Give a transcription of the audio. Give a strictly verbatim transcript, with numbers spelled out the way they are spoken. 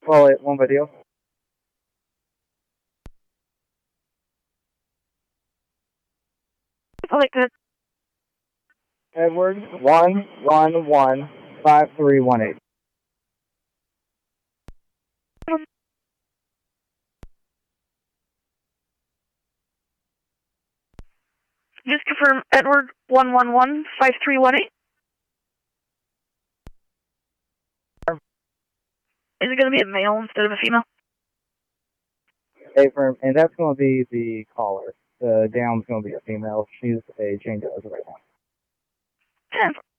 Call it one video. I like that. Edward, one one one five three one eight. Just confirm Edward one one one five three one eight. Is it going to be a male instead of a female? Affirm, and that's going to be the caller. The down's going to be a female. She's a change as of right now. ten.